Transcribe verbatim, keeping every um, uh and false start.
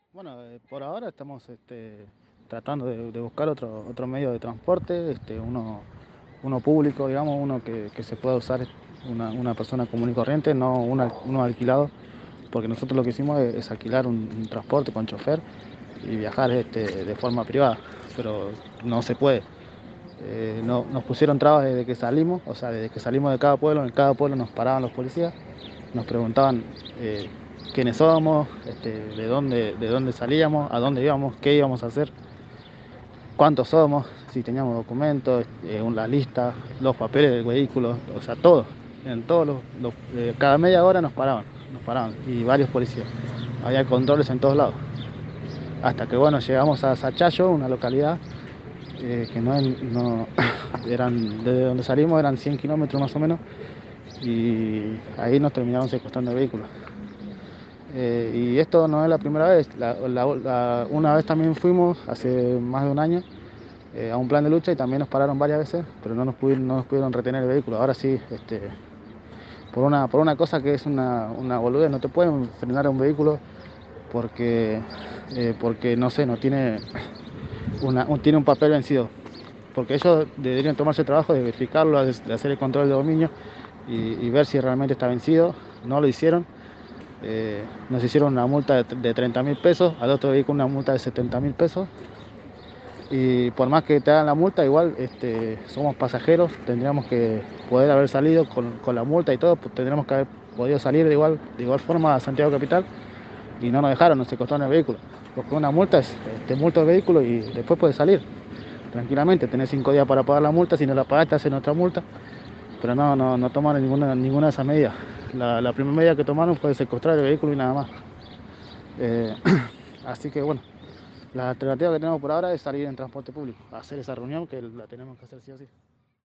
Bueno, eh, por ahora estamos este, tratando de, de buscar otro, otro medio de transporte, este, uno, uno público, digamos, uno que, que se pueda usar una, una persona común y corriente, no una- uno alquilado, porque nosotros lo que hicimos es, es alquilar un, un transporte con chofer y viajar este, de forma privada, pero no se puede. Eh, no- nos pusieron trabas desde que salimos, o sea, desde que salimos de cada pueblo, en cada pueblo nos paraban los policías, nos preguntaban eh, quiénes somos, este, de dónde, de dónde salíamos, a dónde íbamos, qué íbamos a hacer, cuántos somos, si teníamos documentos, eh, la lista, los papeles del vehículo, o sea, todo. En todos los, los- eh, cada media hora nos paraban, nos paraban, y varios policías. Había controles en todos lados. Hasta que bueno, llegamos a Sachayo, una localidad eh, que no, no eran, desde donde salimos eran cien kilómetros más o menos, y ahí nos terminaron secuestrando el vehículo. Eh, y esto no es la primera vez. La- la- la- una vez también fuimos, hace más de un año, eh, a un plan de lucha y también nos pararon varias veces, pero no nos pudieron, no nos pudieron retener el vehículo. Ahora sí, este, por una, por una cosa que es una, una boludez, no te pueden frenar a un vehículo porque, eh, porque no sé, no tiene, una, un, tiene un papel vencido. Porque ellos deberían tomarse el trabajo de verificarlo, de, de hacer el control de dominio y, y ver si realmente está vencido. No lo hicieron. Eh, nos hicieron una multa de, de treinta mil pesos, al otro vehículo una multa de setenta mil pesos. Y por más que te hagan la multa, igual este, somos pasajeros, tendríamos que poder haber salido con, con la multa y todo, pues tendríamos que haber podido salir de igual, de igual forma a Santiago Capital, y no nos dejaron, nos secuestraron el vehículo. Porque una multa es, te multa el vehículo y después puedes salir tranquilamente, tenés cinco días para pagar la multa, si no la pagaste hacen otra multa, pero no, no, no tomaron ninguna, ninguna de esas medidas. La, la primera medida que tomaron fue secuestrar el vehículo y nada más. Eh, así que bueno, la alternativa que tenemos por ahora es salir en transporte público, hacer esa reunión que la tenemos que hacer sí o sí.